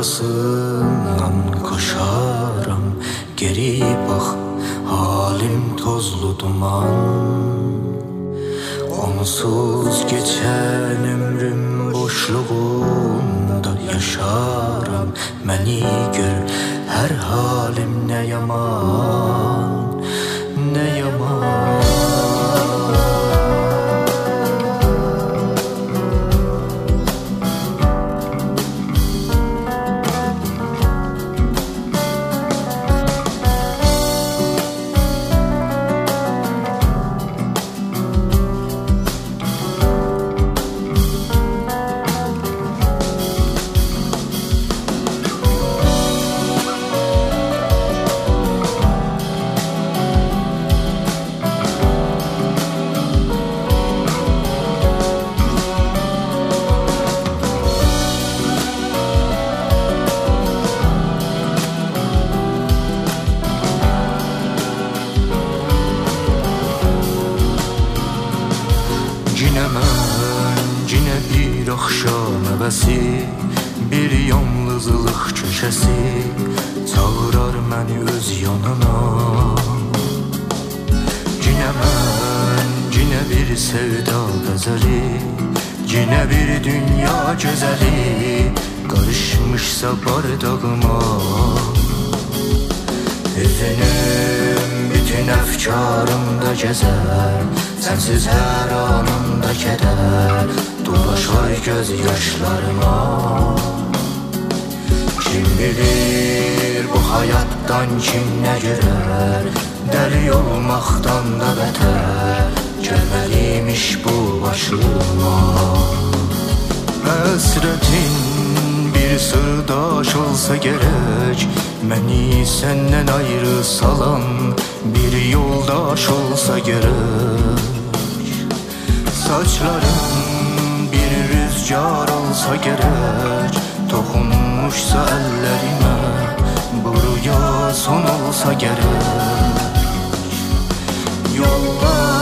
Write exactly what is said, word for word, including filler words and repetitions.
arkasından koşaram. Geri bak, halim tozlu duman. Onsuz geçen ömrüm boşluğunda yaşaram. Məni gör, her halim ne yaman, ne yaman. Cinə mən, cinə bir axşam əvəsi, bir yalnızlıq köşəsi çağırar məni öz yanına. Cinə mən, cinə bir sevda qəzəli, cinə bir dünya gözəli qarışmışsa bardağıma. Hüznüm bütün əfkarımda gəzər, sensiz her anımda keder dolaşar göz yaşlarıma. Kim bilir bu hayattan kim ne görer, deli olmaktan da beter gelmeliymiş bu başıma. Həsrətin bir sırdaş olsa gerek, beni senden ayrı salan bir yoldaş olsa gerek. Saçların bir rüzgar olsa gerek, dokunmuşsa ellerime buraya son olsa gerek. Yollar